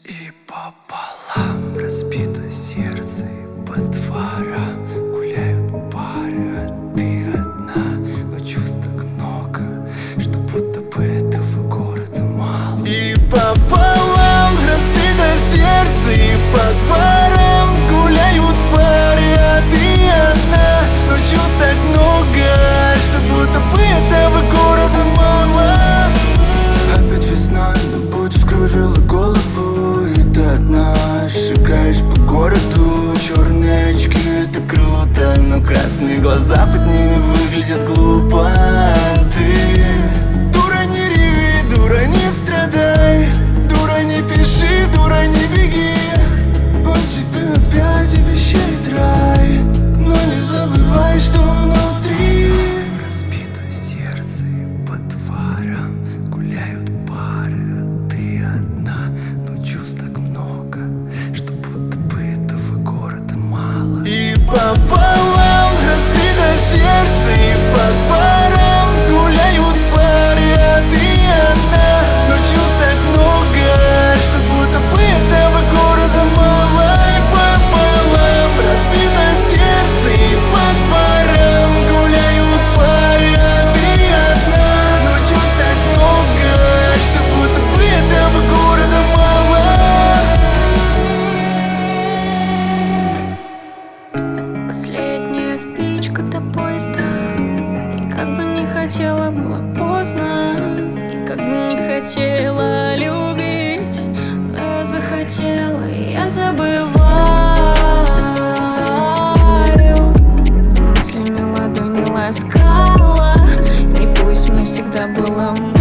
И пополам разбито сердце, и по дворам гуляют пары, а ты одна. Но чувств так много, что будто бы этого города мало. И пополам разбито сердце, и по дворам гуляют пары, а ты одна. Но чувств так много, что будто бы этого города мало. Опять весна, но будто скружила голову, и ты одна шагаешь по городу. Черные очки — это круто, но красные глаза под ними выглядят глупо. Ты дура, не реви, дура, не страдай, дура, не пиши, дура, не беги. Он тебе опять обещает рай, но не забывай, что внутри. Разбито сердце, и по дворам гуляют пары, а ты одна. Но чувств так много, что будто бы этого города мало. И пополам разбито сердце, и по дворам гуляют пары, а ты одна. Но чувств так много, что будто бы этого города мало. И пополам разбито сердце, и по дворам гуляют пары, а ты одна. Но чувств так много, что будто бы этого города мало. Последняя спичка до поезда. И как бы не хотела, было поздно. И как бы не хотела любить, но я захотела, и я забываю. Мыслями ладони ласкала, и пусть мне всегда было